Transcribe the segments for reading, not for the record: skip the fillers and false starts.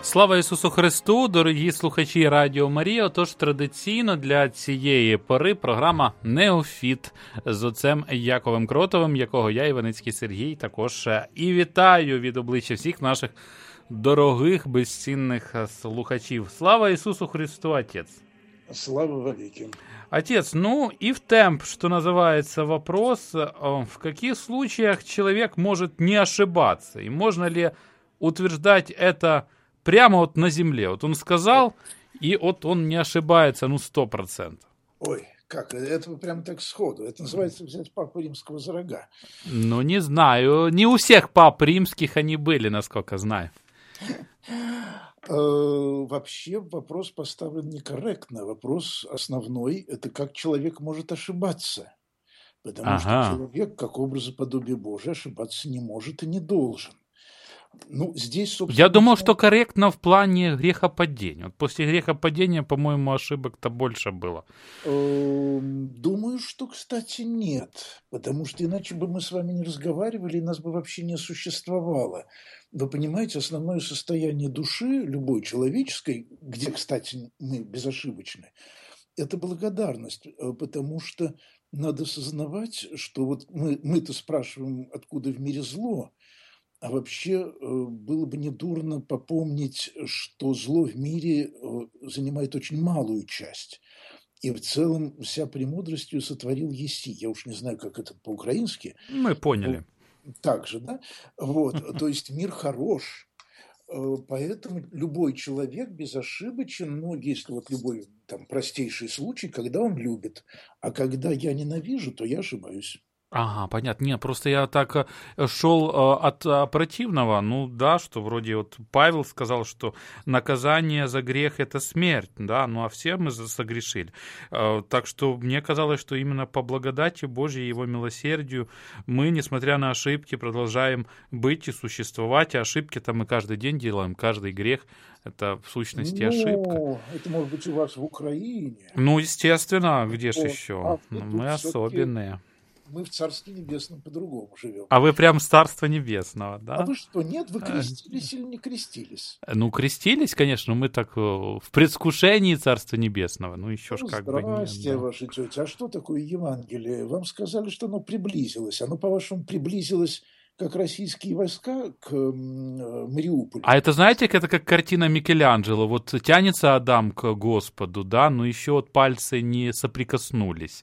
Слава Ісусу Христу, дорогі слухачі Радіо Марія. Отож, традиційно для цієї пори програма «Неофіт» з отцем Яковом Кротовим, якого я, Іваницький Сергій, також і вітаю від обличчя всіх наших дорогих, безцінних слухачів. Слава Ісусу Христу, Отец! Слава вовеки! Отец, ну и в темп, что называется, вопрос, в каких случаях человек может не ошибаться? И можно ли утверждать это прямо вот на земле? Вот он сказал, и вот он не ошибается, 100%. Ой, как? Это прям так сходу. Это называется взять папу римского за рога. Ну, не знаю. Не у всех пап римских они были, насколько знаю. Вообще вопрос поставлен некорректно. Вопрос основной – это как человек может ошибаться. Потому что человек, как образоподобие Божие, ошибаться не может и не должен. Ну, здесь, собственно... Я думал, что корректно в плане грехопадения. Вот после грехопадения, по-моему, ошибок-то больше было. Думаю, что, кстати, нет. Потому что иначе бы мы с вами не разговаривали, и нас бы вообще не существовало. Вы понимаете, основное состояние души, любой человеческой, где, кстати, мы безошибочны, это благодарность. Потому что надо осознавать, что вот мы-то спрашиваем, откуда в мире зло, а вообще было бы недурно попомнить, что зло в мире занимает очень малую часть. И в целом вся премудростью сотворил еси. Я уж не знаю, как это по-украински. Мы поняли. Так же, да? Вот, то есть мир хорош. Поэтому любой человек безошибочен, ну, если вот любой там простейший случай, когда он любит. А когда я ненавижу, то я ошибаюсь. Ага, понятно. Не, просто я так шел от противного. Ну да, что вроде вот Павел сказал, что наказание за грех — это смерть, да, ну а все мы согрешили. Так что мне казалось, что именно по благодати Божьей и Его милосердию мы, несмотря на ошибки, продолжаем быть и существовать. И ошибки-то мы каждый день делаем, каждый грех — это в сущности ошибка. Это может быть у вас в Украине. Ну, естественно, где же еще? Мы особенные. Мы в Царстве Небесном по-другому живем. А вы прям с Царства Небесного, да? А вы что, нет? Вы крестились или не крестились? Ну, крестились, конечно, мы так в предвкушении Царства Небесного. Ну, еще ж как бы нет. Здрасте, Да. ваша тетя. А что такое Евангелие? Вам сказали, что оно приблизилось. Оно, по-вашему, приблизилось, как российские войска к Мариуполю. А это, знаете, это как картина Микеланджело. Вот тянется Адам к Господу, да, но еще вот пальцы не соприкоснулись.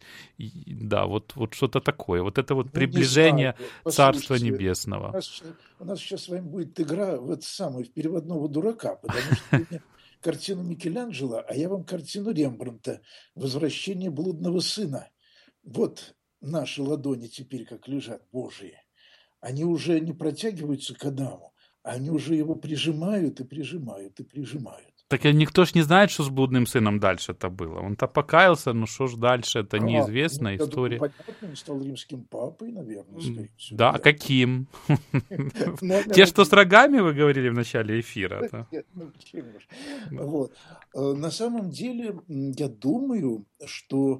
Да, вот что-то такое. Вот это вот приближение Царства Небесного. У нас сейчас с вами будет игра в в переводного дурака, потому что вы мне картину Микеланджело, а я вам картину Рембрандта «Возвращение блудного сына». Вот наши ладони теперь как лежат, Божьи. Они уже не протягиваются к Адаму, они уже его прижимают и прижимают и прижимают. Так никто ж не знает, что с блудным сыном дальше-то было. Он-то покаялся, ну что ж дальше, это неизвестная история. Понятно, он стал римским папой, наверное, скорее всего. Да, каким? Те, что с рогами, вы говорили в начале эфира. Вот. На самом деле, я думаю, что...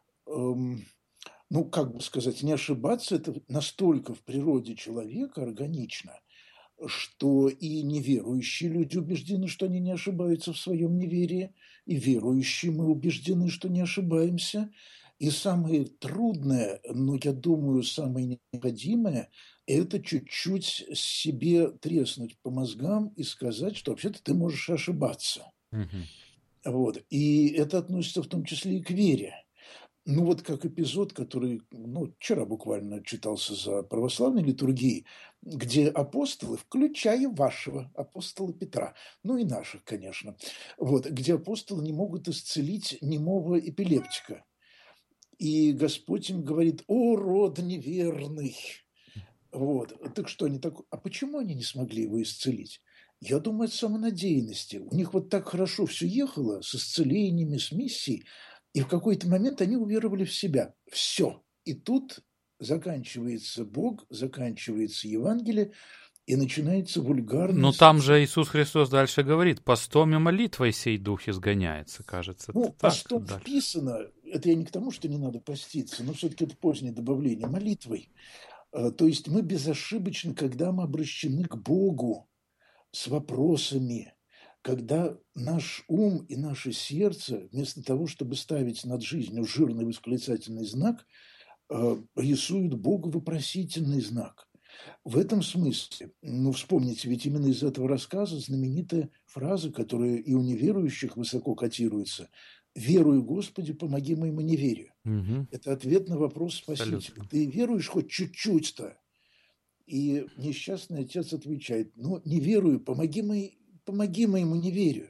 ну, как бы сказать, не ошибаться, это настолько в природе человека органично, что и неверующие люди убеждены, что они не ошибаются в своем неверии, и верующие мы убеждены, что не ошибаемся. И самое трудное, но, я думаю, самое необходимое, это чуть-чуть себе треснуть по мозгам и сказать, что вообще-то ты можешь ошибаться. Вот. И это относится в том числе и к вере. Ну, вот как эпизод, который, вчера буквально читался за православной литургией, где апостолы, включая вашего апостола Петра, ну и наших, конечно, вот, где апостолы не могут исцелить немого эпилептика. И Господь им говорит: «О, род неверный!» Вот, так что они так... А почему они не смогли его исцелить? Я думаю, от самонадеянности. У них вот так хорошо все ехало с исцелениями, с миссией, и в какой-то момент они уверовали в себя. Все. И тут заканчивается Бог, заканчивается Евангелие, и начинается вульгарность. Ну, там же Иисус Христос дальше говорит: постом и молитвой сей дух изгоняется, кажется. Ну, постом вписано, это я не к тому, что не надо поститься, но все-таки это позднее добавление, молитвой. То есть мы безошибочны, когда мы обращены к Богу с вопросами, когда наш ум и наше сердце, вместо того, чтобы ставить над жизнью жирный восклицательный знак, рисуют Богу вопросительный знак. В этом смысле, ну, вспомните, ведь именно из этого рассказа знаменитая фраза, которая и у неверующих высоко котируется: «Верую, Господи, помоги моему неверию». Мгм. Это ответ на вопрос Спасителя. Абсолютно. Ты веруешь хоть чуть-чуть-то? И несчастный отец отвечает: ну, не верую, помоги моему неверию.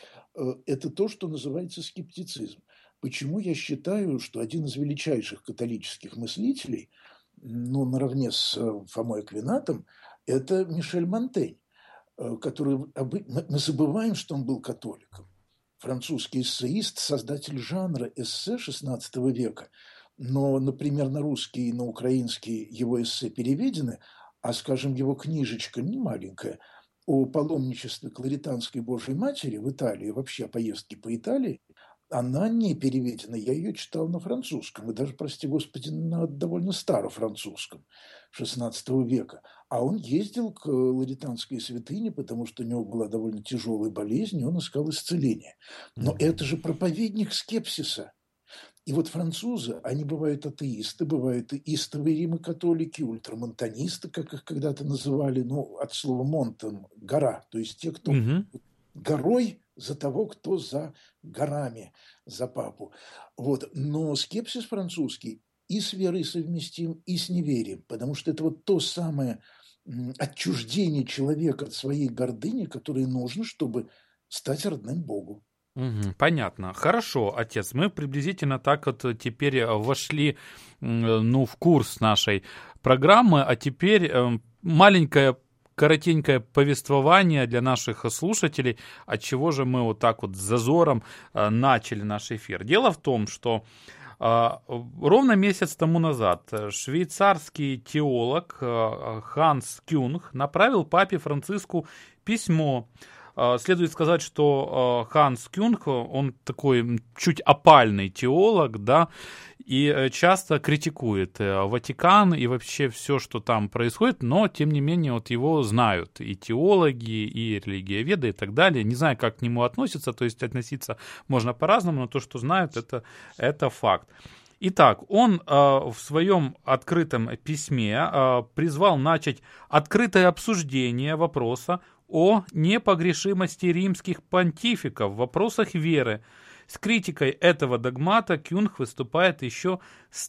Это то, что называется скептицизм. Почему я считаю, что один из величайших католических мыслителей, ну, наравне с Фомой Аквинатом, это Мишель Монтень, который мы забываем, что он был католиком. Французский эссеист, создатель жанра эссе XVI века. Но, например, на русский и на украинский его эссе переведены, а, скажем, его книжечка не маленькая о паломничестве Клаританской Божьей Матери в Италии, вообще о поездке по Италии, она не переведена. Я ее читал на французском, и даже, прости господи, на довольно старофранцузском XVI века. А он ездил к Лаританской святыне, потому что у него была довольно тяжелая болезнь, и он искал исцеления. Но Мгм. это же проповедник скепсиса. И вот французы, они бывают атеисты, бывают и истовые римокатолики, ультрамонтанисты, как их когда-то называли, ну, от слова «монтан» – гора, то есть те, кто Мгм. горой за того, кто за горами, за папу. Вот. Но скепсис французский и с верой совместим, и с неверием, потому что это вот то самое отчуждение человека от своей гордыни, которое нужно, чтобы стать родным Богу. Мгм. Понятно. Хорошо, отец. Мы приблизительно так вот теперь вошли, ну, в курс нашей программы, а теперь маленькое коротенькое повествование для наших слушателей, от чего же мы вот так вот с зазором начали наш эфир. Дело в том, что ровно месяц тому назад швейцарский теолог Ханс Кюнг направил папе Франциску письмо. Следует сказать, что Ханс Кюнг, он такой чуть опальный теолог, да, и часто критикует Ватикан и вообще все, что там происходит, но, тем не менее, вот его знают и теологи, и религиоведы, и так далее. Не знаю, как к нему относятся, то есть относиться можно по-разному, но то, что знают, это факт. Итак, он в своем открытом письме призвал начать открытое обсуждение вопроса о непогрешимости римских понтификов в вопросах веры. С критикой этого догмата Кюнг выступает еще с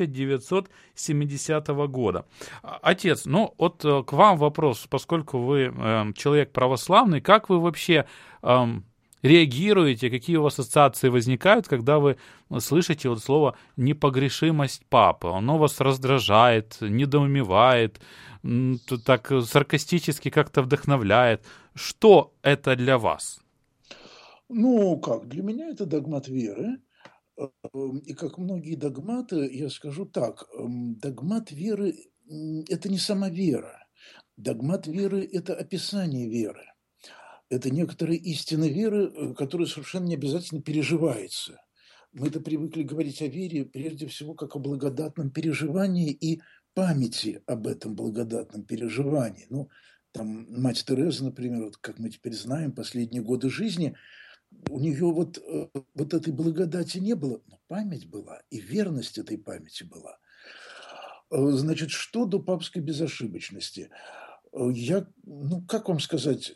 1970 года. Отец, ну вот к вам вопрос, поскольку вы человек православный, как вы вообще реагируете, какие у вас ассоциации возникают, когда вы слышите вот слово «непогрешимость папы»? Оно вас раздражает, недоумевает, так саркастически как-то вдохновляет. Что это для вас? Ну, как, для меня это догмат веры. И как многие догматы, я скажу так, догмат веры это не сама вера. Догмат веры – это описание веры. Это некоторые истины веры, которые совершенно не обязательно переживаются. Мы-то привыкли говорить о вере прежде всего как о благодатном переживании и памяти об этом благодатном переживании. Ну, там мать Тереза, например, вот как мы теперь знаем, последние годы жизни, у нее вот этой благодати не было, но память была, и верность этой памяти была. Значит, что до папской безошибочности? Я, ну, как вам сказать,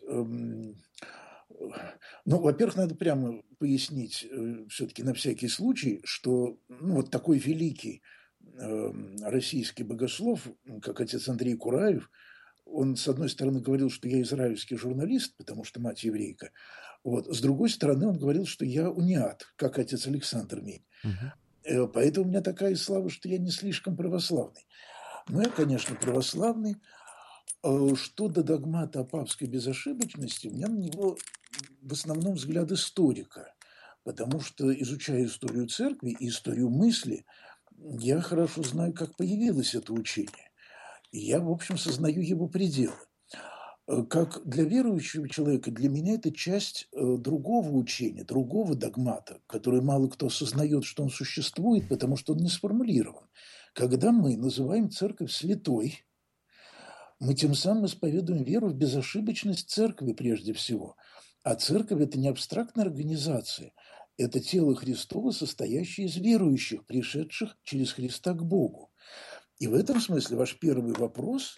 ну, во-первых, надо прямо пояснить, все-таки на всякий случай, что ну, вот такой великий российский богослов, как отец Андрей Кураев, он, с одной стороны, говорил, что я израильский журналист, потому что мать еврейка, вот. С другой стороны, он говорил, что я униат, как отец Александр Мень. Мгм. Поэтому у меня такая слава, что я не слишком православный. Но я, конечно, православный. Что до догмата о папской безошибочности, у меня на него в основном взгляд историка, потому что, изучая историю церкви и историю мысли, я хорошо знаю, как появилось это учение. И я, в общем, сознаю его пределы. Как для верующего человека, для меня это часть другого учения, другого догмата, который мало кто осознает, что он существует, потому что он не сформулирован. Когда мы называем церковь святой, мы тем самым исповедуем веру в безошибочность церкви прежде всего. А церковь – это не абстрактная организация, это тело Христово, состоящее из верующих, пришедших через Христа к Богу. И в этом смысле ваш первый вопрос,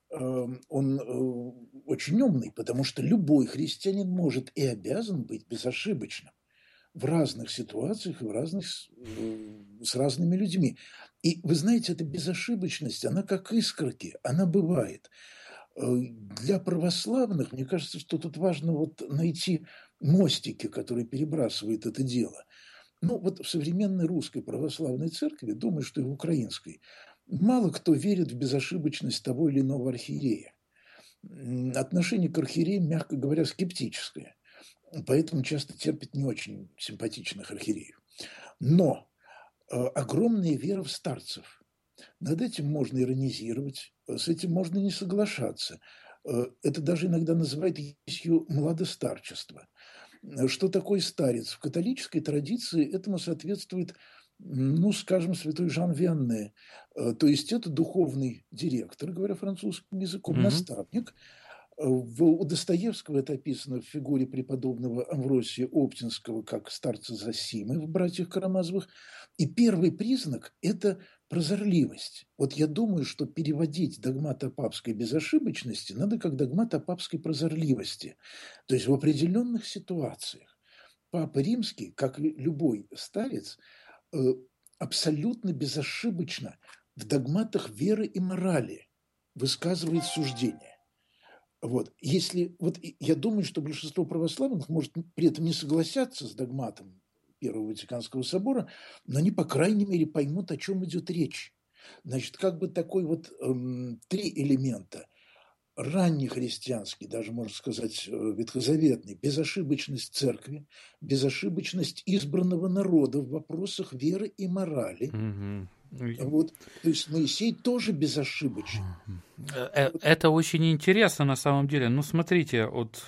он очень умный, потому что любой христианин может и обязан быть безошибочным в разных ситуациях и с разными людьми. И вы знаете, эта безошибочность, она как искорки, она бывает. Для православных, мне кажется, что тут важно вот найти мостики, которые перебрасывают это дело. Ну, вот в современной русской православной церкви, думаю, что и в украинской, мало кто верит в безошибочность того или иного архиерея. Отношение к архиереям, мягко говоря, скептическое. Поэтому часто терпит не очень симпатичных архиереев. Но огромная вера в старцев. Над этим можно иронизировать, с этим можно не соглашаться. Это даже иногда называют ересью младостарчества. Что такое старец? В католической традиции этому соответствует, ну, скажем, святой Жан Вианне. То есть это духовный директор, говоря французским языком, Мгм. наставник. У Достоевского это описано в фигуре преподобного Амвросия Оптинского как старца Зосимы в «Братьях Карамазовых». И первый признак – это прозорливость. Вот я думаю, что переводить догмат о папской безошибочности надо как догмат о папской прозорливости. То есть в определенных ситуациях Папа Римский, как и любой старец, э, абсолютно безошибочно в догматах веры и морали высказывает суждения. Вот. Если, вот я думаю, что большинство православных, может, при этом не согласятся с догматом Первого Ватиканского собора, но они, по крайней мере, поймут, о чем идет речь. Значит, как бы такой вот три элемента. Раннехристианский, даже, можно сказать, ветхозаветный, безошибочность церкви, безошибочность избранного народа в вопросах веры и морали. Мгм. Вот. То есть Моисей тоже безошибочен. Вот. Это очень интересно на самом деле. Ну, смотрите, вот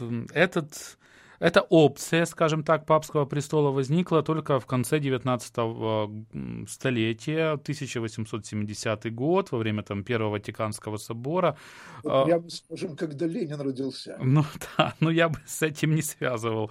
эта опция, скажем так, папского престола возникла только в конце 19 столетия, 1870 год, во время там, Первого Ватиканского собора. Вот прямо скажем, когда Ленин родился. Ну да, но я бы с этим не связывал.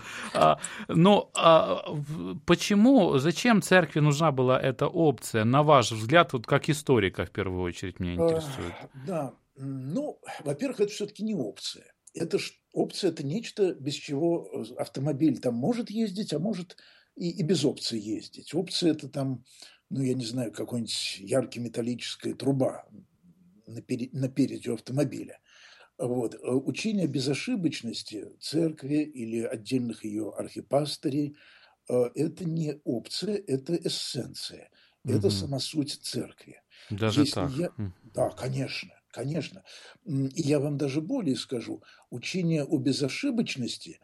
Почему, зачем церкви нужна была эта опция, на ваш взгляд, вот как историка в первую очередь меня интересует? Да, ну, во-первых, это все-таки не опция. Опция – это нечто, без чего автомобиль там может ездить, а может и без опции ездить. Опция – это там, ну, я не знаю, какой-нибудь яркий металлическая труба напереди автомобиля. Вот. Учение безошибочности церкви или отдельных ее архипастырей – это не опция, это эссенция, это Мгм. сама суть церкви. Даже Если так. я… Да, конечно, конечно. И я вам даже более скажу. Учение о безошибочности,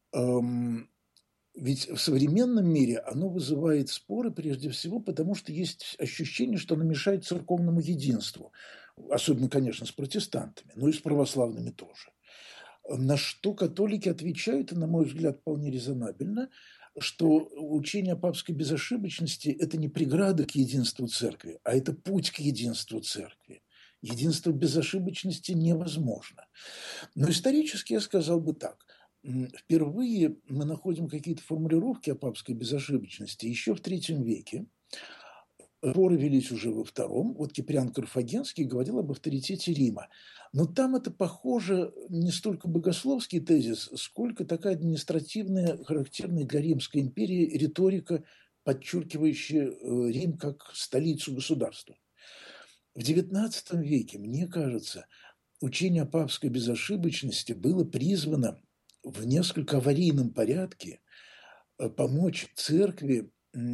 ведь в современном мире оно вызывает споры прежде всего, потому что есть ощущение, что оно мешает церковному единству. Особенно, конечно, с протестантами, но и с православными тоже. На что католики отвечают, и, на мой взгляд, вполне резонабельно, что учение о папской безошибочности – это не преграда к единству церкви, а это путь к единству церкви. Единство безошибочности невозможно. Но исторически я сказал бы так. Впервые мы находим какие-то формулировки о папской безошибочности еще в III веке. Споры велись уже во II. Вот Киприан Карфагенский говорил об авторитете Рима. Но там это похоже не столько богословский тезис, сколько такая административная, характерная для Римской империи риторика, подчеркивающая Рим как столицу государства. В XIX веке, мне кажется, учение о папской безошибочности было призвано в несколько аварийном порядке помочь церкви,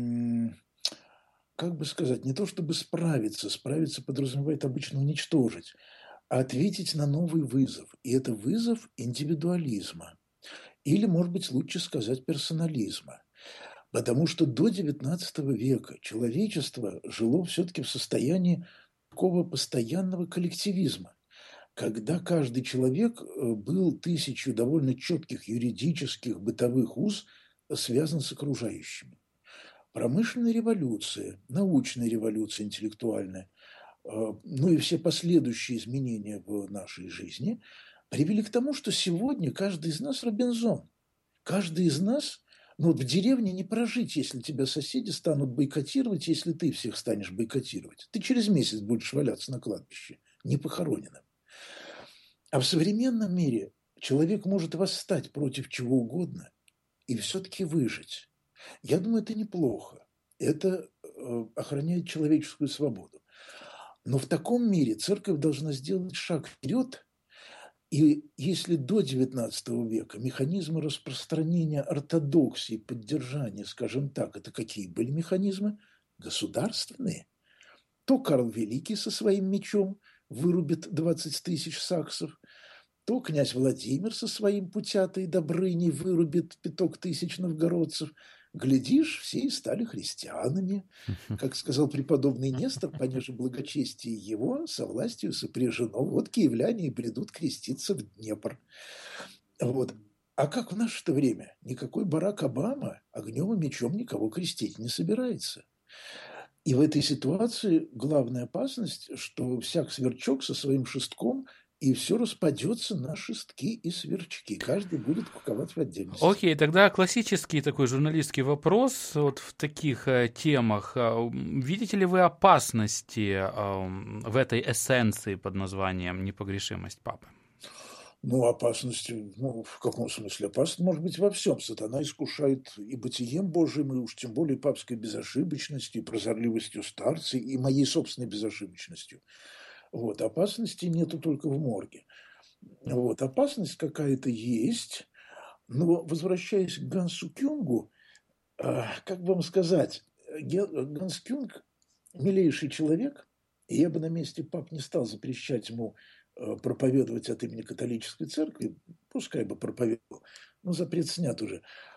как бы сказать, не то чтобы справиться подразумевает обычно уничтожить, а ответить на новый вызов. И это вызов индивидуализма. Или, может быть, лучше сказать, персонализма. Потому что до XIX века человечество жило все-таки в состоянии такого постоянного коллективизма, когда каждый человек был тысячу довольно четких юридических, бытовых уз связан с окружающими. Промышленная революция, научная революция интеллектуальная, ну и все последующие изменения в нашей жизни привели к тому, что сегодня каждый из нас Робинзон. Каждый из нас, ну вот в деревне не прожить, если тебя соседи станут бойкотировать, если ты всех станешь бойкотировать. Ты через месяц будешь валяться на кладбище, не похороненным. А в современном мире человек может восстать против чего угодно и все-таки выжить. Я думаю, это неплохо. Это охраняет человеческую свободу. Но в таком мире церковь должна сделать шаг вперед. И если до XIX века механизмы распространения ортодоксии, поддержания, скажем так, это какие были механизмы? Государственные. То Карл Великий со своим мечом вырубит 20 тысяч саксов, то князь Владимир со своим путятой Добрыней вырубит 5 тысяч новгородцев. Глядишь, все и стали христианами. Как сказал преподобный Нестор, понеже благочестие его со властью сопряжено. Вот киевляне и бредут креститься в Днепр. Вот. А как в наше-то время? Никакой Барак Обама огнем и мечом никого крестить не собирается. И в этой ситуации главная опасность, что всяк сверчок со своим шестком, и все распадется на шестки и сверчки. Каждый будет куковать в отдельности. Окей, тогда классический такой журналистский вопрос вот в таких темах. Видите ли вы опасности в этой эссенции под названием «непогрешимость папы»? Ну, опасность, ну, в каком смысле? Опасность может быть во всем. Сатана искушает и бытием Божьим, и уж тем более папской безошибочностью, и прозорливостью старца, и моей собственной безошибочностью. Вот. Опасности нету только в морге. Вот. Опасность какая-то есть, но, возвращаясь к Гансу Кюнгу, как бы вам сказать, Ганс Кюнг милейший человек, и я бы на месте пап не стал запрещать ему проповедовать от имени католической церкви, пускай бы проповедовал, но запрет снят уже.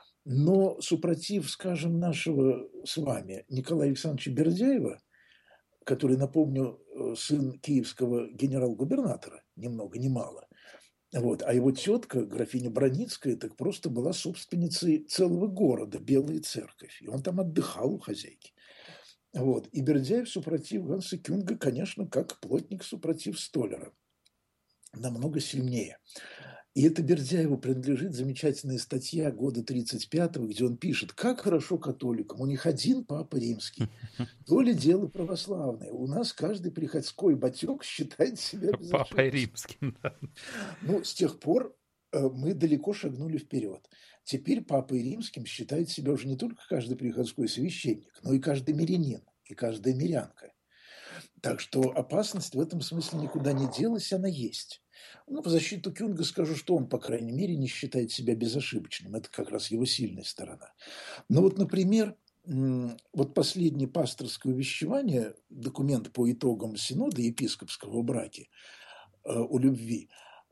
Но супротив, скажем, нашего с вами Николая Александровича Бердяева, который, напомню, сын киевского генерал-губернатора, ни много ни мало, вот, а его тетка, графиня Броницкая, так просто была собственницей целого города, Белая Церковь, и он там отдыхал у хозяйки. Вот. И Бердяев супротив Ганса Кюнга, конечно, как плотник супротив столяра. Намного сильнее. И это Бердяеву принадлежит замечательная статья года 1935-го, где он пишет, как хорошо католикам, у них один папа римский, то ли дело православное. У нас каждый приходской батек считает себя безошибочным. Папой римским, да. Ну, с тех пор мы далеко шагнули вперед. Теперь папой римским считает себя уже не только каждый приходской священник, но и каждый мирянин, и каждая мирянка. Так что опасность в этом смысле никуда не делась, она есть. Ну, в защиту Кюнга скажу, что он, по крайней мере, не считает себя безошибочным. Это как раз его сильная сторона. Но вот, например, вот последнее пасторское увещевание, документ по итогам синода епископского браки о любви,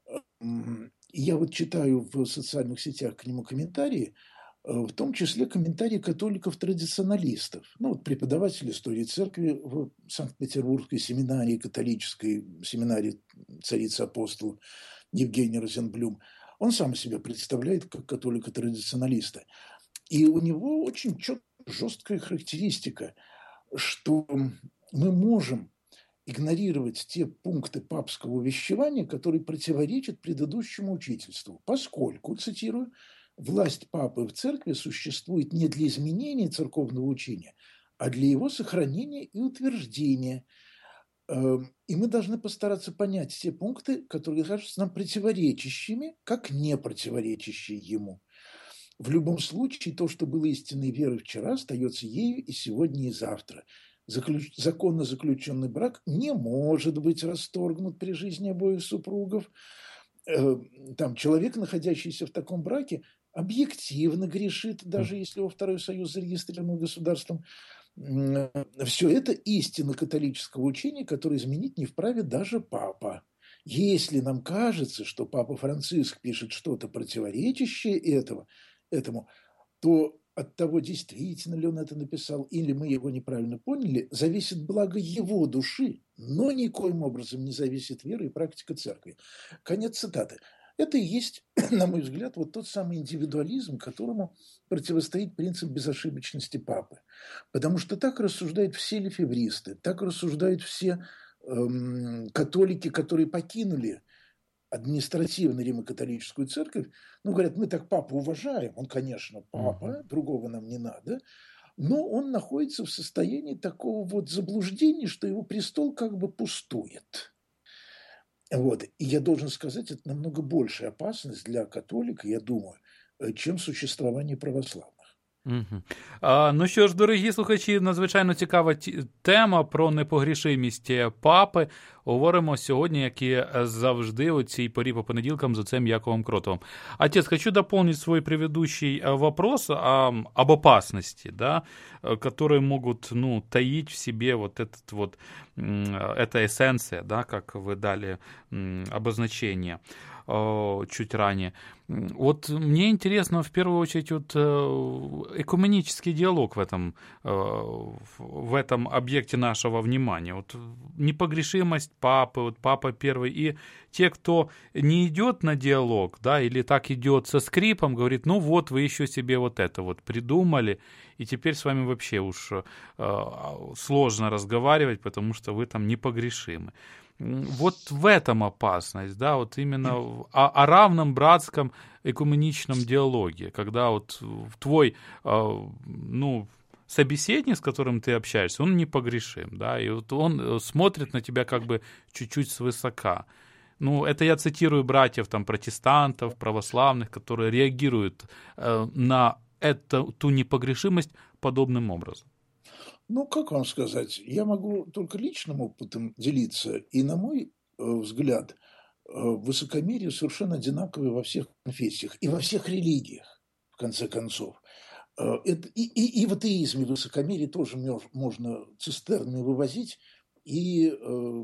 я вот читаю в социальных сетях к нему комментарии, в том числе комментарии католиков-традиционалистов, ну, вот преподаватель истории церкви в Санкт-Петербургской семинарии, католической семинарии царицы апостола Евгения Розенблюм. Он сам себя представляет как католика-традиционалиста. И у него очень жесткая характеристика, что мы можем игнорировать те пункты папского увещевания, которые противоречат предыдущему учительству, поскольку, цитирую, власть папы в церкви существует не для изменения церковного учения, а для его сохранения и утверждения. И мы должны постараться понять те пункты, которые кажутся нам противоречащими, как не противоречащие ему. В любом случае, то, что было истинной верой вчера, остается ею и сегодня, и завтра. Законно заключенный брак не может быть расторгнут при жизни обоих супругов. Там человек, находящийся в таком браке, объективно грешит, даже если его второй союз зарегистрирован государством. Все это истина католического учения, которое изменить не вправе даже папа. Если нам кажется, что папа Франциск пишет что-то противоречащее этому, то от того, действительно ли он это написал, или мы его неправильно поняли, зависит благо его души, но никоим образом не зависит вера и практика церкви. Конец цитаты. Это и есть, на мой взгляд, вот тот самый индивидуализм, которому противостоит принцип безошибочности папы. Потому что так рассуждают все лефевристы, так рассуждают все католики, которые покинули административно Римо-католическую церковь, ну, говорят, мы так папу уважаем, он, конечно, папа, другого нам не надо, но он находится в состоянии такого вот заблуждения, что его престол как бы пустует. Вот. И я должен сказать, это намного большая опасность для католика, я думаю, чем существование православных. Мгм. Ну що ж, дорогі слухачі, надзвичайно цікава тема про непогрішимість папи. Говоримо сьогодні, як і завжди, у цій порі по понеділкам з отцем Яковом Кротовым. Отец, хочу дополнить свой предыдущий вопрос об опасности, да, которые могут, таить в себе вот эта эссенция, да, как вы дали обозначение чуть ранее. Вот мне интересно в первую очередь экуменический диалог в этом объекте нашего внимания. Вот непогрешимость папы, вот папа первый, и те, кто не идет на диалог, да, или так идет со скрипом, говорит, ну вот вы еще себе вот это вот придумали, и теперь с вами вообще уж сложно разговаривать, потому что вы там непогрешимы. Вот в этом опасность, да, вот именно о равном братском экуменичном диалоге, когда вот твой, собеседник, с которым ты общаешься, он непогрешим, да, и вот он смотрит на тебя как бы чуть-чуть свысока. Это я цитирую братьев там протестантов, православных, которые реагируют на ту непогрешимость подобным образом. Как вам сказать, я могу только личным опытом делиться, и, на мой взгляд, высокомерие совершенно одинаковое во всех конфессиях и во всех религиях, в конце концов. И в атеизме высокомерие тоже можно цистернами вывозить и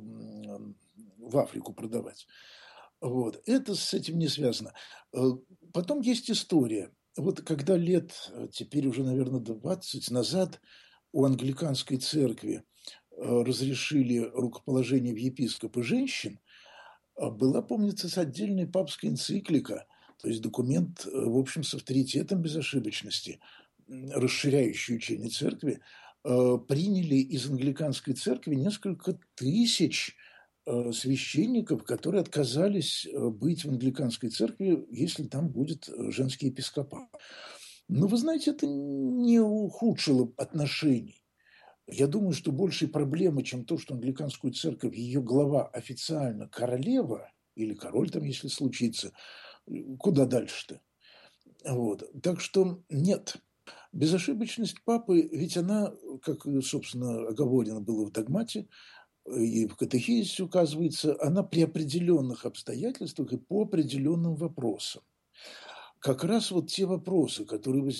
в Африку продавать. Вот. Это с этим не связано. Потом есть история. Вот когда лет, теперь уже, наверное, 20 назад, у англиканской церкви разрешили рукоположение в епископы женщин, была, помнится, отдельная папская энциклика, то есть документ, в общем, с авторитетом безошибочности, расширяющий учение церкви, приняли из англиканской церкви несколько тысяч священников, которые отказались быть в англиканской церкви, если там будет женский епископат. Но, вы знаете, это не ухудшило отношений. Я думаю, что большей проблемой, чем то, что англиканскую церковь, ее глава официально королева, или король там, если случится, куда дальше-то? Вот. Так что нет. Безошибочность папы, ведь она, как, собственно, оговорено было в догмате, и в катехизисе указывается, она при определенных обстоятельствах и по определенным вопросам. Как раз вот те вопросы, которые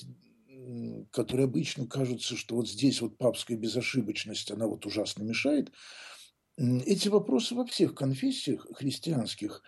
обычно кажутся, что вот здесь вот папская безошибочность, она вот ужасно мешает, эти вопросы во всех конфессиях христианских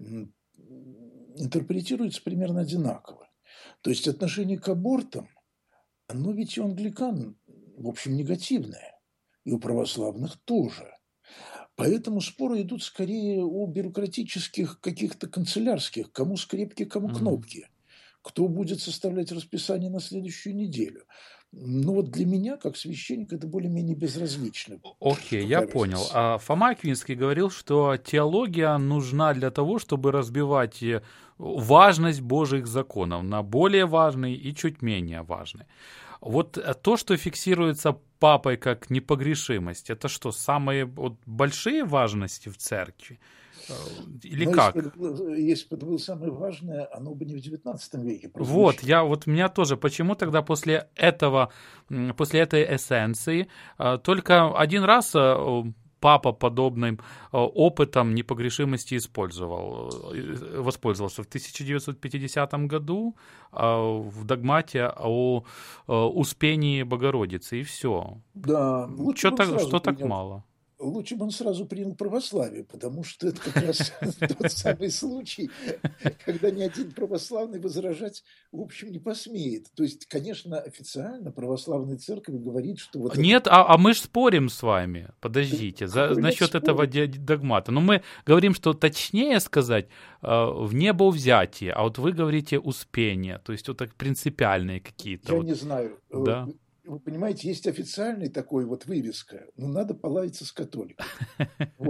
интерпретируются примерно одинаково. То есть отношение к абортам, оно ведь и у англикан, в общем, негативное, и у православных тоже. Поэтому споры идут скорее о бюрократических, каких-то канцелярских, кому скрепки, кому кнопки. Кто будет составлять расписание на следующую неделю. Вот для меня, как священника, это более-менее безразлично. Окей, я понял. Фома Аквинский говорил, что теология нужна для того, чтобы разбивать важность Божьих законов на более важные и чуть менее важные. Вот то, что фиксируется папой как непогрешимость, это что, самые большие важности в церкви? Или как? Если бы это было самое важное, оно бы не в XIX веке прозвучало. Вот меня тоже. Почему тогда после этой эссенции только один раз папа подобным опытом непогрешимости воспользовался в 1950 году в догмате о Успении Богородицы, и все. Да. Что так мало? Лучше бы он сразу принял православие, потому что это как раз тот самый случай, когда ни один православный возражать, в общем, не посмеет. То есть, конечно, официально православная церковь говорит, что... Нет, мы же спорим с вами, подождите, насчет этого догмата. Но мы говорим, что точнее сказать, в небовзятие, а вот вы говорите успение, то есть вот так принципиальные какие-то. Я не знаю. Да. Вы понимаете, есть официальный такой вывеска, но надо полаиться с католиками.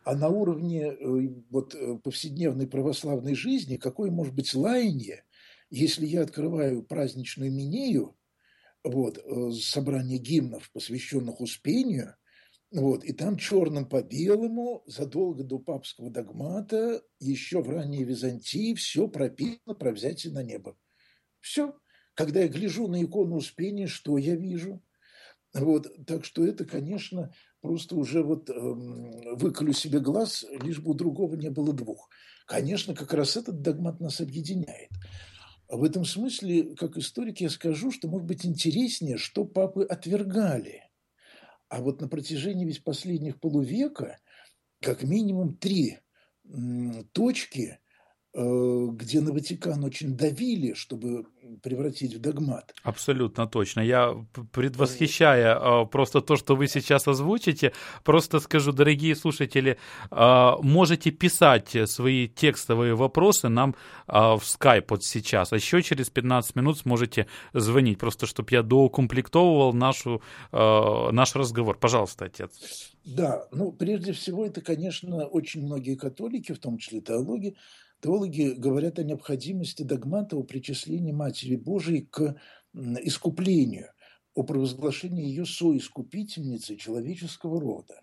А на уровне повседневной православной жизни какое может быть лаяние, если я открываю праздничную минею, собрание гимнов, посвященных Успению, и там черным по белому, задолго до папского догмата, еще в ранней Византии, все прописано про взятие на небо. Все. Когда я гляжу на икону Успения, что я вижу? Так что это, конечно, просто уже выколю себе глаз, лишь бы у другого не было двух. Конечно, как раз этот догмат нас объединяет. В этом смысле, как историк, я скажу, что, может быть, интереснее, что папы отвергали. А вот на протяжении ведь последних полувека как минимум 3 точки, где на Ватикан очень давили, чтобы превратить в догмат. Абсолютно точно. Я, предвосхищая просто то, что вы сейчас озвучите, просто скажу, дорогие слушатели, можете писать свои текстовые вопросы нам в Skype вот сейчас, а еще через 15 минут сможете звонить, просто чтобы я доукомплектовывал наш разговор. Пожалуйста, отец. Да, прежде всего, это, конечно, очень многие католики, в том числе теологи говорят о необходимости догмата о причислении Матери Божией к искуплению, о провозглашении ее соискупительницей человеческого рода.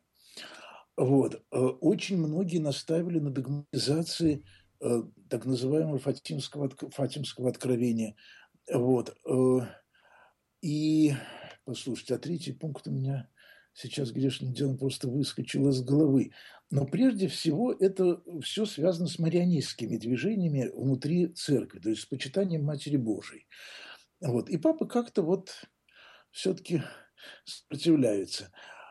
Очень многие настаивали на догматизации так называемого фатимского откровения. И, послушайте, 3-й пункт у меня сейчас грешным делом просто выскочил из головы. Но прежде всего это все связано с марианистскими движениями внутри церкви, то есть с почитанием Матери Божией. И папа как-то все-таки сопротивляется.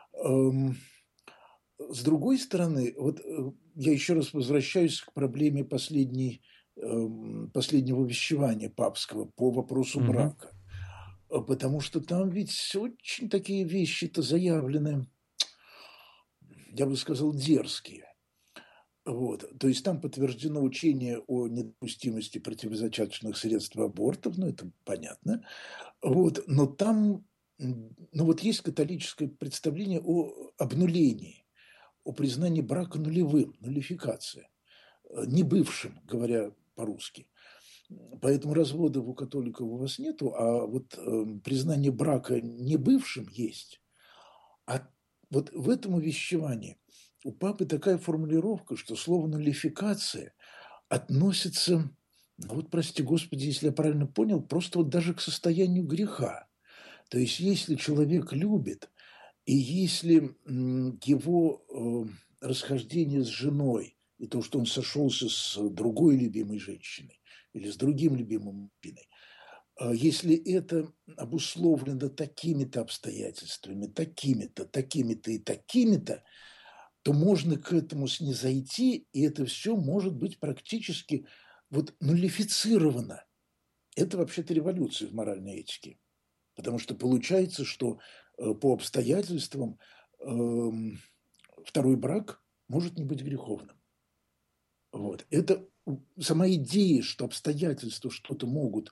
С другой стороны, я еще раз возвращаюсь к проблеме последнего вещевания папского по вопросу брака. Потому что там ведь очень такие вещи-то заявлены, я бы сказал, дерзкие. То есть там подтверждено учение о недопустимости противозачаточных средств абортов, это понятно. Но там, есть католическое представление о обнулении, о признании брака нулевым, нулификация, не бывшим, говоря по-русски. Поэтому разводов у католиков у вас нету, а признание брака не бывшим есть. А в этом увещевании у папы такая формулировка, что слово «нулификация» относится, прости Господи, если я правильно понял, просто даже к состоянию греха. То есть, если человек любит, и если его расхождение с женой и то, что он сошелся с другой любимой женщиной или с другим любимым мужчиной, если это обусловлено такими-то обстоятельствами, такими-то, такими-то и такими-то, то можно к этому снизойти, и это все может быть практически нулифицировано. Это вообще-то революция в моральной этике. Потому что получается, что по обстоятельствам второй брак может не быть греховным. Это сама идея, что обстоятельства что-то могут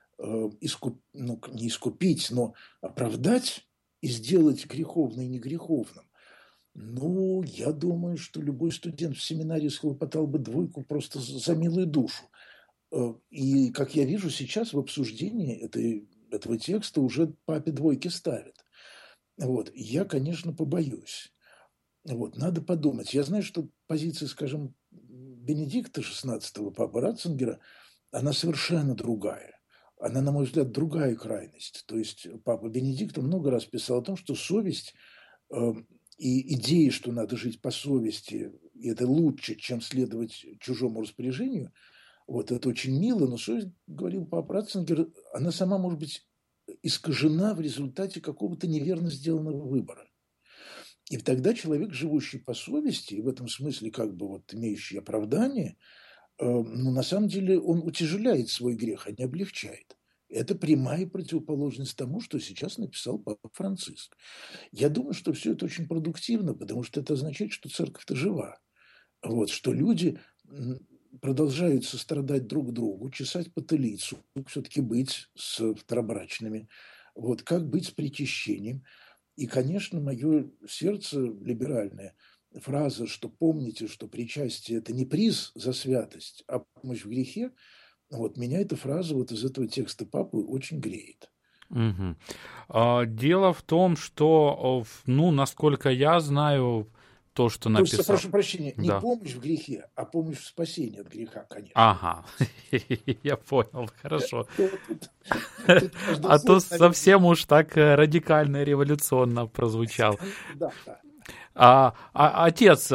не искупить, но оправдать и сделать греховное негреховным. Я думаю, что любой студент в семинарии схлопотал бы 2 просто за милую душу. И, как я вижу, сейчас в обсуждении этого текста уже папе 2 ставят. Я, конечно, побоюсь. Надо подумать. Я знаю, что позиция, скажем, Бенедикта XVI, папы Ратцингера, она совершенно другая. Она, на мой взгляд, другая крайность. То есть папа Бенедикт много раз писал о том, что совесть и идея, что надо жить по совести, и это лучше, чем следовать чужому распоряжению, это очень мило, но совесть, говорил папа Ратцингер, она сама может быть искажена в результате какого-то неверно сделанного выбора. И тогда человек, живущий по совести, и в этом смысле имеющий оправдание, на самом деле он утяжеляет свой грех, а не облегчает. Это прямая противоположность тому, что сейчас написал папа Франциск. Я думаю, что все это очень продуктивно, потому что это означает, что церковь-то жива. Что люди продолжают сострадать друг другу, чесать потылицу, все-таки быть с второбрачными, как быть с причащением. И, конечно, мое сердце либеральное фраза, что помните, что причастие – это не приз за святость, а помощь в грехе, вот меня эта фраза вот из этого текста папы очень греет. Мгм. Дело в том, что, ну, насколько я знаю, то, что То есть, написал... прошу прощения, не Да. помощь в грехе, а помощь в спасении от греха, конечно. Ага, я понял, хорошо. Тут каждое А то слово, наверное, совсем уж так радикально и революционно прозвучал. да, да. Отец,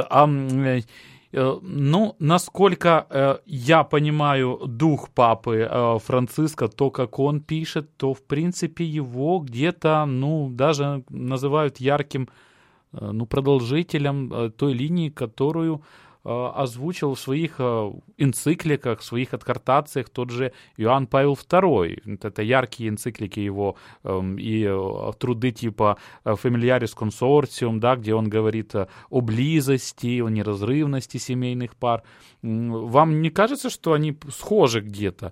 ну, насколько я понимаю дух папы Франциска, то, как он пишет, то, в принципе, его где-то, ну, даже называют ярким, ну, продолжителем той линии, которую озвучил в своих энцикликах, в своих адхортациях тот же Иоанн Павел II. Это яркие энциклики его и труды типа Familiaris Consortium, да, где он говорит о близости, о неразрывности семейных пар. Вам не кажется, что они схожи где-то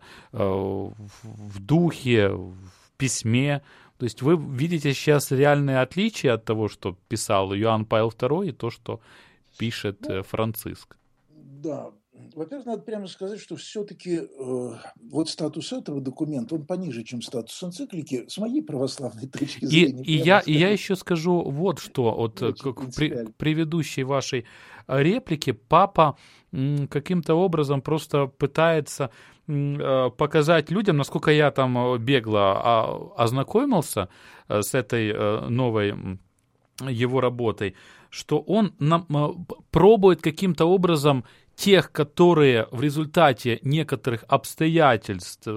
в духе, в письме? То есть вы видите сейчас реальные отличия от того, что писал Иоанн Павел II, и то, что пишет Ну, Франциск? да. Во-первых, надо прямо сказать, что все-таки вот статус этого документа, он пониже, чем статус энциклики, с моей православной точки И, зрения, и, прямо я, и я скажу, еще скажу вот что, вот не очень к принципиально. предыдущей вашей реплике, папа каким-то образом просто пытается показать людям, насколько я там бегло ознакомился с этой новой его работой, что он пробует каким-то образом тех, которые в результате некоторых обстоятельств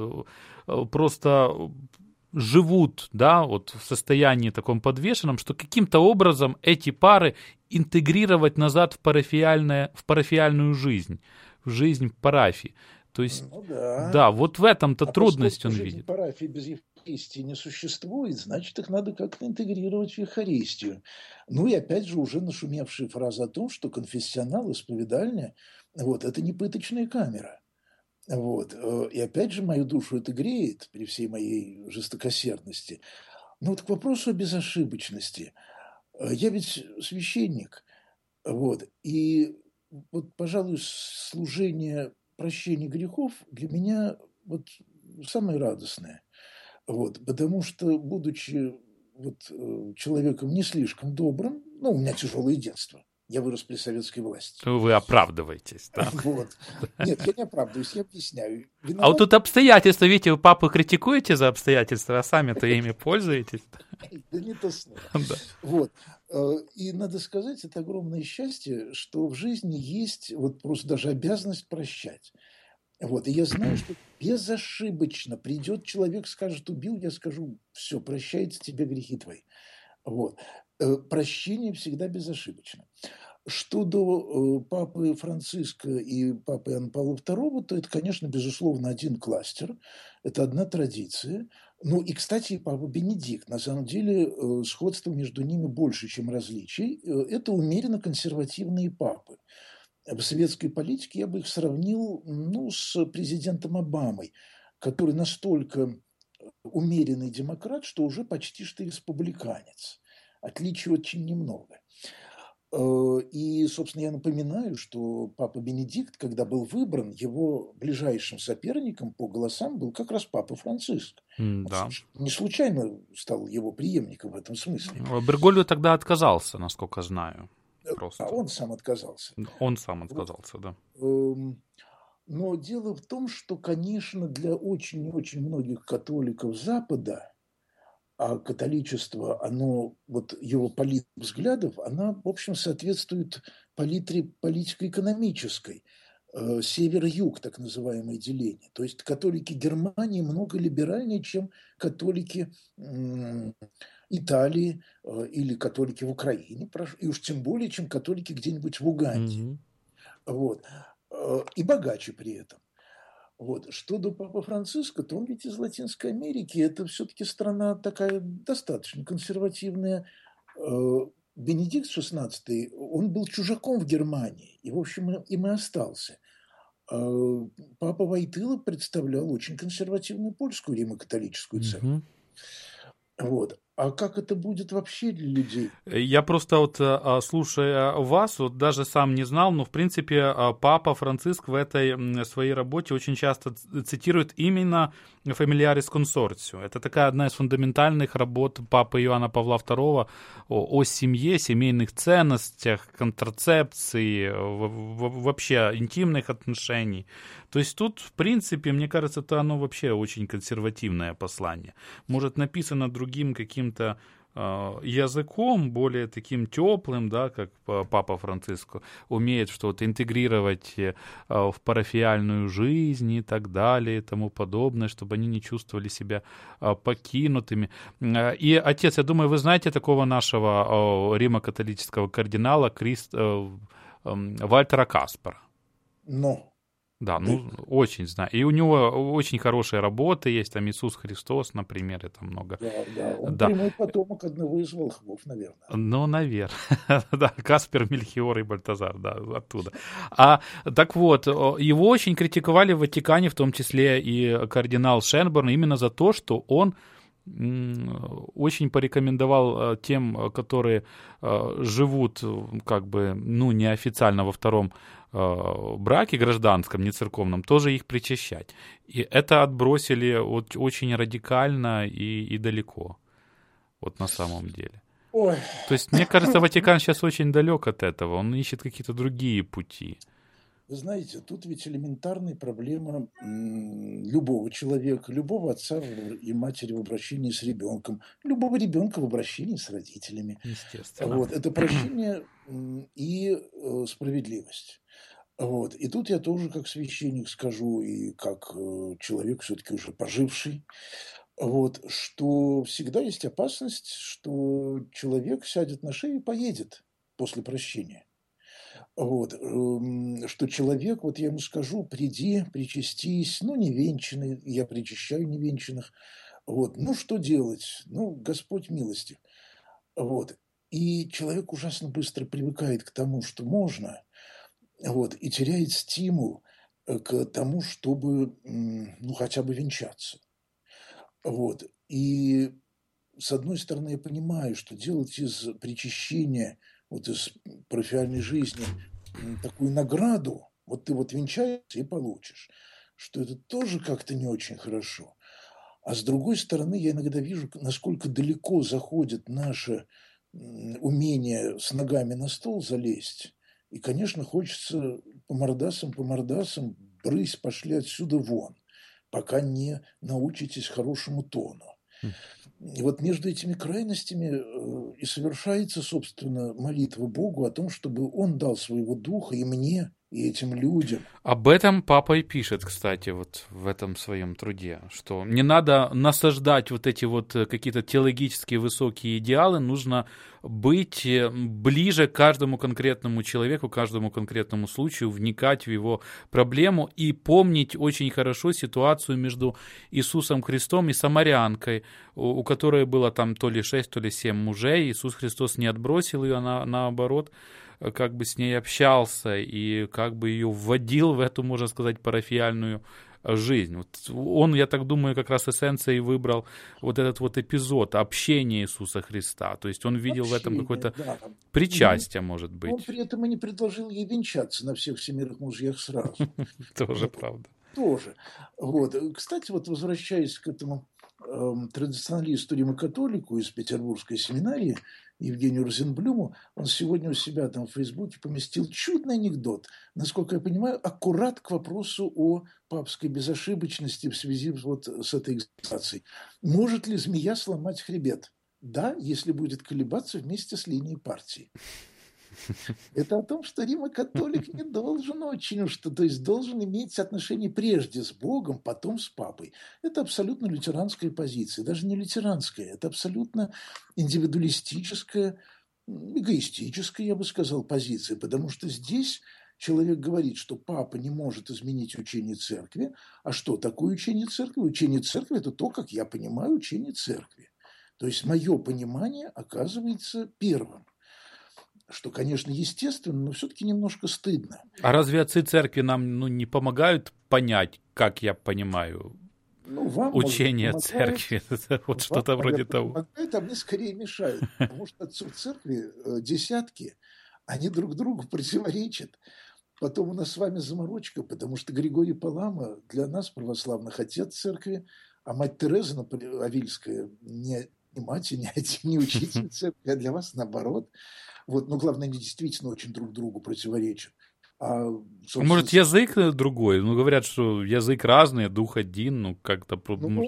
просто живут, да, вот в состоянии таком подвешенном, что каким-то образом эти пары интегрировать назад в парафиальную жизнь, в жизнь парафии. То есть, Ну да. да, вот в этом-то А трудность поскольку он жизнь видит. парафии без Евхаристии не существует, значит, их надо как-то интегрировать в Евхаристию. Ну и опять же уже нашумевшая фраза о том, что конфессионал, исповедальня, вот, это не пыточная камера. Вот. И опять же мою душу это греет при всей моей жестокосердности. Но вот к вопросу о безошибочности. Я ведь священник, вот, и вот, пожалуй, служение прощения грехов для меня вот самое радостное. Вот, потому что, будучи вот, человеком не слишком добрым, ну, у меня тяжелое детство, я вырос при советской власти. Вы оправдываетесь, да. Вот. Нет, я не оправдываюсь, я объясняю. А вот Виноват? тут обстоятельства, видите, вы папу критикуете за обстоятельства, а сами-то ими пользуетесь. Да не то слово. Да. Вот. И надо сказать, это огромное счастье, что в жизни есть вот просто даже обязанность прощать. Вот. И я знаю, что безошибочно придет человек, скажет, убил, я скажу, все, прощается тебе грехи твои. Вот. Прощение всегда безошибочно. Что до папы Франциска и папы Иоанна Павла II, то это, конечно, безусловно, один кластер, это одна традиция. Ну и, кстати, и папа Бенедикт. На самом деле сходство между ними больше, чем различий. Это умеренно консервативные папы. В советской политике я бы их сравнил, ну, с президентом Обамой, который настолько умеренный демократ, что уже почти что республиканец. Отличий очень немного. И, собственно, я напоминаю, что папа Бенедикт, когда был выбран, его ближайшим соперником по голосам был как раз папа Франциск. Он Да. не случайно стал его преемником в этом смысле. Бергольо тогда отказался, насколько знаю. А Просто. он сам отказался. Он сам Вот. отказался, да. Но дело в том, что, конечно, для очень и очень многих католиков Запада, а католичество, оно, вот его палитра взглядов, она, в общем, соответствует палитре политико-экономической. Север-юг, так называемое деление. То есть католики Германии много либеральнее, чем католики Италии или католики в Украине, и уж тем более, чем католики где-нибудь в Уганде. Мгм. Вот. И богаче при этом. Вот. Что до Папы Франциска, то он ведь из Латинской Америки. Это все-таки страна такая достаточно консервативная. Бенедикт XVI, он был чужаком в Германии. И, в общем, им и остался. Папа Войтыла представлял очень консервативную польскую римо-католическую церковь. Мгм. Вот. А как это будет вообще для людей? Я просто вот, слушая вас, вот даже сам не знал, но в принципе папа Франциск в этой своей работе очень часто цитирует именно Familiaris Consortio. Это такая одна из фундаментальных работ папы Иоанна Павла II о семье, семейных ценностях, контрацепции, вообще интимных отношений. То есть тут, в принципе, мне кажется, это оно вообще очень консервативное послание. Может, написано другим каким-то языком, более таким теплым, да, как папа Франциско умеет что-то интегрировать в парафиальную жизнь и так далее и тому подобное, чтобы они не чувствовали себя покинутыми. И, отец, я думаю, вы знаете такого нашего римо-католического кардинала Вальтера Каспара. Но Да, ну, очень знаю. И у него очень хорошие работы есть, там «Иисус Христос», например, это много. Да, он Да. прямой потомок одного из волхвов, наверное. Ну, наверное. Да, Каспер, Мельхиор и Бальтазар, да, оттуда. Так вот, его очень критиковали в Ватикане, в том числе и кардинал Шенборн, именно за то, что он очень порекомендовал тем, которые живут как бы, ну, неофициально во втором браке гражданском, не церковном, тоже их причащать. И это отбросили очень радикально и далеко. Вот на самом деле. Ой. То есть, мне кажется, Ватикан сейчас очень далек от этого. Он ищет какие-то другие пути. Вы знаете, тут ведь элементарная проблема любого человека, любого отца и матери в обращении с ребенком, любого ребенка в обращении с родителями. Естественно. Вот, это прощение и справедливость. Вот. И тут я тоже как священник скажу, и как человек все-таки уже поживший, вот, что всегда есть опасность, что человек сядет на шею и поедет после прощения. Вот, что человек, вот я ему скажу, приди, причастись, ну, невенчанный, я причащаю невенчанных, вот, ну, что делать? Ну, Господь милостив. Вот. И человек ужасно быстро привыкает к тому, что можно, вот, и теряет стимул к тому, чтобы, ну, хотя бы венчаться. Вот. И с одной стороны, я понимаю, что делать из причащения, вот из парафиальной жизни такую награду, вот ты вот венчаешься и получишь, что это тоже как-то не очень хорошо. А с другой стороны, я иногда вижу, насколько далеко заходит наше умение с ногами на стол залезть. И, конечно, хочется по мордасам, брысь, пошли отсюда вон, пока не научитесь хорошему тону. И вот между этими крайностями и совершается, собственно, молитва Богу о том, чтобы Он дал своего духа и мне, и этим людям. Об этом папа и пишет, кстати, вот в этом своем труде, что не надо насаждать вот эти вот какие-то теологические высокие идеалы, нужно быть ближе к каждому конкретному человеку, каждому конкретному случаю, вникать в его проблему и помнить очень хорошо ситуацию между Иисусом Христом и самарянкой, у которой было там то ли 6, то ли 7 мужей. Иисус Христос не отбросил ее, наоборот, как бы с ней общался и как бы ее вводил в эту, можно сказать, парафиальную жизнь. Вот он, я так думаю, как раз эссенцией выбрал вот этот вот эпизод общения Иисуса Христа. То есть он видел в этом какое-то причастие, может быть. Он при этом и не предложил ей венчаться на всех 7 мужьях сразу. Тоже правда. Тоже. Вот. Кстати, вот возвращаясь к этому традиционалисту римо-католику из Петербургской семинарии Евгению Розенблюму, он сегодня у себя там в Фейсбуке поместил чудный анекдот, насколько я понимаю, аккурат к вопросу о папской безошибочности в связи вот с этой экзальтацией. Может ли змея сломать хребет? Да, если будет колебаться вместе с линией партии. Это о том, что римо-католик не должен очень уж, то есть должен иметь отношение прежде с Богом, потом с папой. Это абсолютно лютеранская позиция, даже не лютеранская, это абсолютно индивидуалистическая, эгоистическая, я бы сказал, позиция, потому что здесь человек говорит, что папа не может изменить учение церкви. А что такое учение церкви? Учение церкви – это то, как я понимаю учение церкви. То есть мое понимание оказывается первым. Что, конечно, естественно, но все-таки немножко стыдно. А разве отцы церкви нам не помогают понять, как я понимаю? Ну, вам, может, учение помогает, церкви, вот вам, что-то вроде наверное, того. помогает, а мне скорее мешает. Потому что отцов церкви десятки, они друг другу противоречат. Потом у нас с вами заморочка, потому что Григорий Палама для нас, православных, отец церкви, а мать Тереза Авильская не мать, не учитель церкви, а для вас наоборот. Вот, но главное, они действительно очень друг другу противоречат. А, собственно, Может, язык другой? Ну, говорят, что язык разный, а дух один, ну, как-то...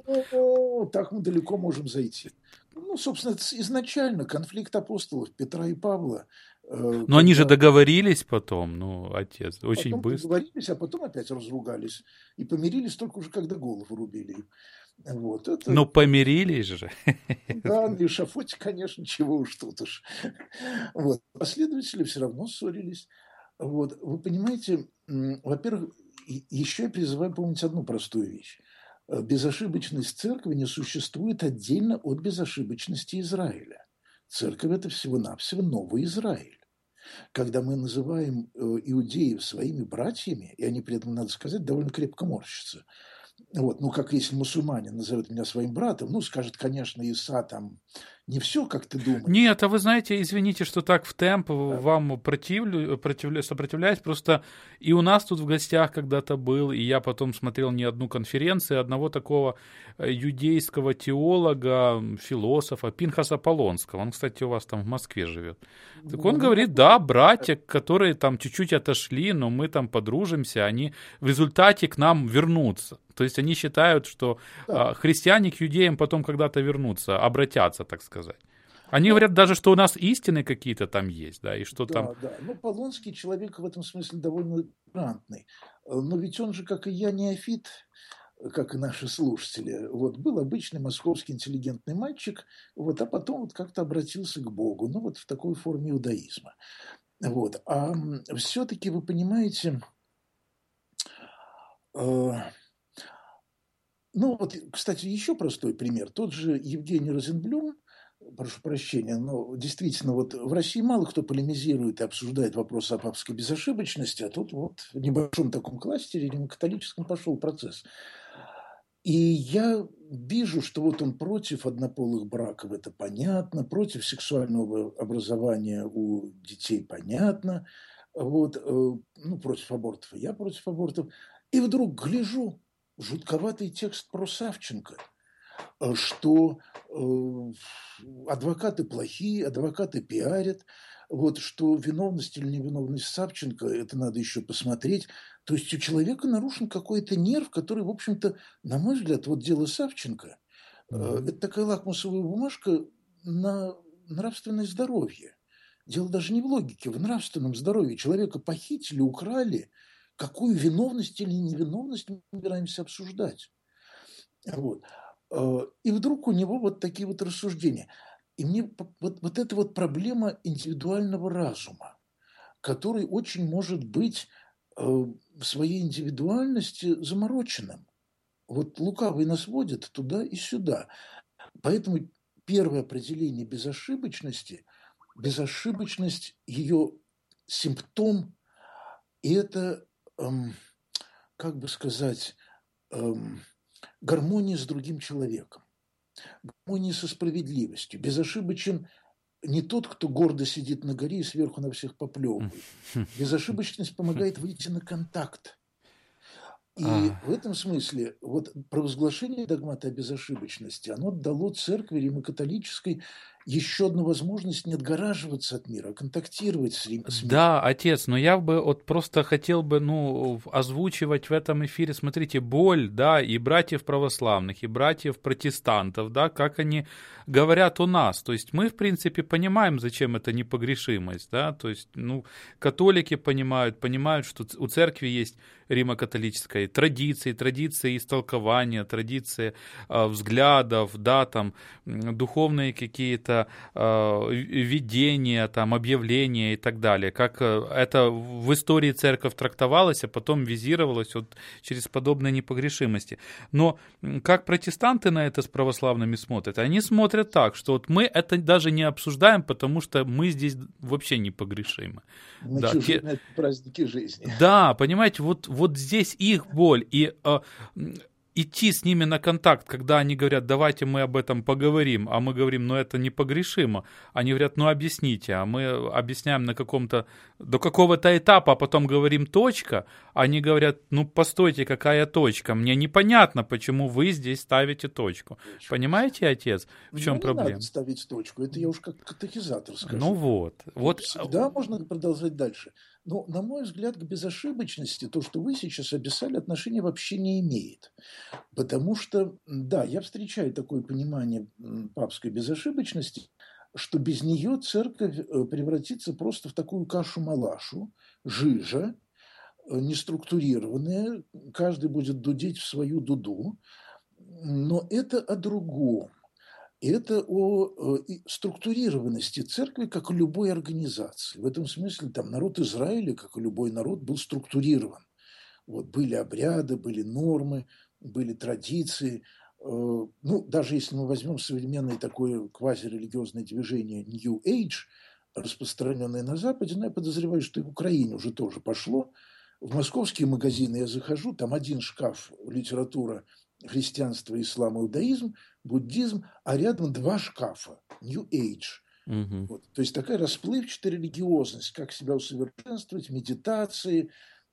ну, так мы далеко можем зайти. Ну, собственно, это изначально конфликт апостолов Петра и Павла. Но они же договорились потом, ну, отец, очень Потом быстро. договорились, а потом опять разругались. И помирились только уже, когда голову рубили. Вот, это... Но помирились же. Да, на эшафоте, конечно, чего уж тут уж. Вот. Последователи все равно ссорились. Вот. Вы понимаете, во-первых, еще я призываю помнить одну простую вещь. Безошибочность церкви не существует отдельно от безошибочности Израиля. Церковь – это всего-навсего новый Израиль. Когда мы называем иудеев своими братьями, и они при этом, надо сказать, довольно крепко морщатся. Вот, ну, как если мусульманин назовет меня своим братом, ну, скажет, конечно, Иса там не все, как ты думаешь. Нет, а вы знаете, извините, что так в темп вам сопротивляюсь, просто и у нас тут в гостях когда-то был, и я потом смотрел не одну конференцию одного такого иудейского теолога, философа Пинхаса Полонского, он, кстати, у вас там в Москве живет. Так он говорит, да, братья, которые там чуть-чуть отошли, но мы там подружимся, они в результате к нам вернутся. То есть они считают, что христиане к иудеям потом когда-то вернутся, обратятся, так сказать. Они говорят даже, что у нас истины какие-то там есть, да, и что да, там... Да, ну, Полонский человек в этом смысле довольно толерантный. Но ведь он же, как и я, неофит, как и наши слушатели. Вот, был обычный московский интеллигентный мальчик, вот, а потом вот как-то обратился к Богу, ну, вот в такой форме иудаизма. Вот. А все-таки, вы понимаете... Ну, вот, кстати, еще простой пример. Тот же Евгений Розенблюм, прошу прощения, но действительно, вот в России мало кто полемизирует и обсуждает вопрос о папской безошибочности, а тут вот в небольшом таком кластере римокатолическом пошел процесс. И я вижу, что вот он против однополых браков, это понятно, против сексуального образования у детей понятно, вот, ну, против абортов, и я против абортов. И вдруг гляжу, жутковатый текст про Савченко, что адвокаты плохие, адвокаты пиарят, вот, что виновность или невиновность Савченко, это надо еще посмотреть. То есть у человека нарушен какой-то нерв, который, в общем-то, на мой взгляд, вот дело Савченко, это такая лакмусовая бумажка на нравственное здоровье. Дело даже не в логике, в нравственном здоровье. Человека похитили, украли. Какую виновность или невиновность мы собираемся обсуждать? Вот. И вдруг у него вот такие вот рассуждения. И мне вот эта вот проблема индивидуального разума, который очень может быть в своей индивидуальности замороченным. Вот лукавый нас водит туда и сюда. Поэтому первое определение безошибочности, безошибочность, ее симптом, и это, как бы сказать, гармония с другим человеком, гармония со справедливостью. Безошибочен не тот, кто гордо сидит на горе и сверху на всех поплевывает. Безошибочность помогает выйти на контакт. И в этом смысле вот провозглашение догмата о безошибочности, оно дало церкви римокатолической еще одну возможность не отгораживаться от мира, а контактировать с миром. Да, отец, но я бы вот просто хотел бы, озвучивать в этом эфире, смотрите, боль, да, и братьев православных, и братьев протестантов, да, как они говорят у нас. То есть мы, в принципе, понимаем, зачем это непогрешимость, да, то есть, католики понимают, что у церкви есть римокатолической традиции истолкования, традиции взглядов, да, там, духовные какие-то видения, там, объявления и так далее, как это в истории церковь трактовалось, а потом визировалось вот через подобные непогрешимости. Но как протестанты на это с православными смотрят? Они смотрят так, что вот мы это даже не обсуждаем, потому что мы здесь вообще непогрешимы. Мы чужие праздники жизни. Да, понимаете, вот здесь их боль. И идти с ними на контакт, когда они говорят, давайте мы об этом поговорим, а мы говорим, ну это непогрешимо. Они говорят, ну объясните, а мы объясняем на каком-то, до какого-то этапа, а потом говорим точка. Они говорят, ну постойте, какая точка? Мне непонятно, почему вы здесь ставите точку. Понимаете, отец, в чем Ну, не надо проблема? ставить точку, это я уж как катехизатор Ну скажу. вот, Тут вот, всегда можно продолжать дальше. Но, на мой взгляд, к безошибочности то, что вы сейчас описали, отношения вообще не имеет. Потому что, да, я встречаю такое понимание папской безошибочности, что без нее церковь превратится просто в такую кашу-малашу, жижа, неструктурированная, каждый будет дудеть в свою дуду, но это о другом. Это о структурированности церкви, как и любой организации. В этом смысле там народ Израиля, как и любой народ, был структурирован. Вот были обряды, были нормы, были традиции. Ну, даже если мы возьмем современное такое квазирелигиозное движение New Age, распространенное на Западе, но я подозреваю, что и в Украине уже тоже пошло. В московские магазины я захожу, там один шкаф литература христианство, ислам, иудаизм, буддизм, а рядом два шкафа New Age. мгм. Вот. То есть такая расплывчатая религиозность, как себя усовершенствовать, медитации,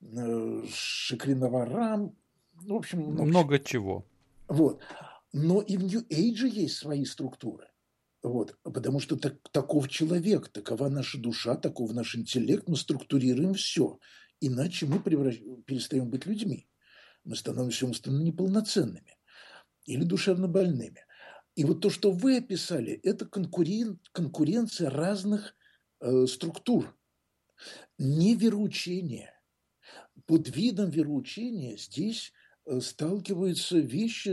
Шакринаварам, в общем, много чего. Много чего. Вот. Но и в New Age есть свои структуры. Вот. Потому что таков человек, такова наша душа, таков наш интеллект, мы структурируем все. Иначе мы перестаем быть людьми. Мы становимся умственно неполноценными или душевно больными. И вот то, что вы описали, это конкуренция разных структур, не вероучение. Под видом вероучения здесь сталкиваются вещи,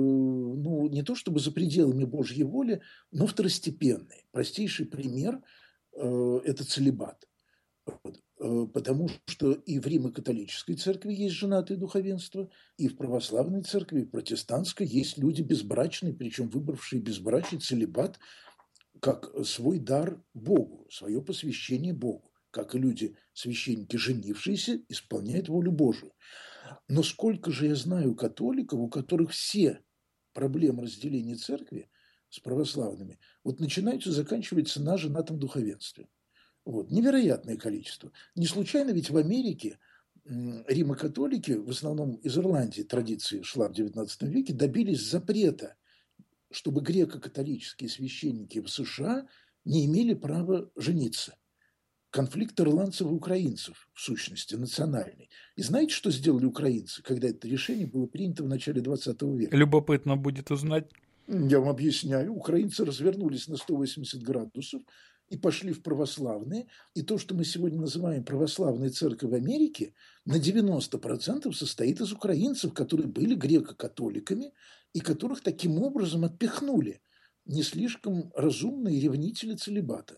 ну, не то чтобы за пределами Божьей воли, но второстепенные. Простейший пример это целибат. Вот. Потому что и в Римо-католической церкви есть женатое духовенство, и в православной церкви, и в протестантской есть люди безбрачные, причем выбравшие безбрачие, целибат, как свой дар Богу, свое посвящение Богу, как и люди, священники, женившиеся, исполняют волю Божию. Но сколько же я знаю католиков, у которых все проблемы разделения церкви с православными вот начинаются и заканчиваются на женатом духовенстве. Вот. Невероятное количество. Не случайно ведь в Америке римокатолики, в основном из Ирландии традиции шла в XIX веке, добились запрета, чтобы греко-католические священники в США не имели права жениться. Конфликт ирландцев и украинцев, в сущности, национальный. И знаете, что сделали украинцы, когда это решение было принято в начале XX века? Любопытно будет узнать. Я вам объясняю. Украинцы развернулись на 180 градусов и пошли в православные. И то, что мы сегодня называем православной церковь в Америке, на 90% состоит из украинцев, которые были греко-католиками и которых таким образом отпихнули не слишком разумные ревнители целибата.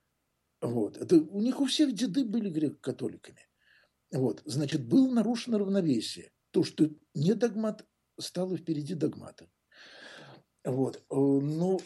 Вот. Это, у них у всех деды были греко-католиками. Вот. Значит, было нарушено равновесие. То, что не догмат, стало впереди догмата. Вот. Ну,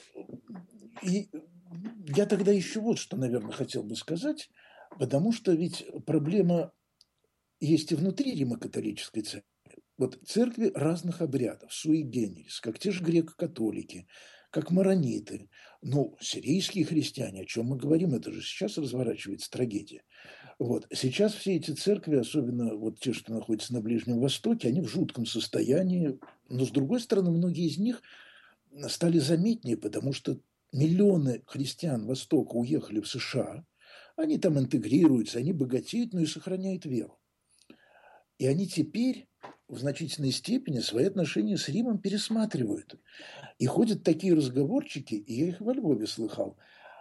и я тогда еще вот что, наверное, хотел бы сказать, потому что ведь проблема есть и внутри Римо-католической церкви. Вот церкви разных обрядов, суи генерис, как те же греко-католики, как марониты, ну, сирийские христиане, о чем мы говорим, это же сейчас разворачивается трагедия. Вот. Сейчас все эти церкви, особенно вот те, что находятся на Ближнем Востоке, они в жутком состоянии, но, с другой стороны, многие из них стали заметнее, потому что миллионы христиан Востока уехали в США, они там интегрируются, они богатеют, но и сохраняют веру. И они теперь в значительной степени свои отношения с Римом пересматривают. И ходят такие разговорчики, и я их во Львове слыхал,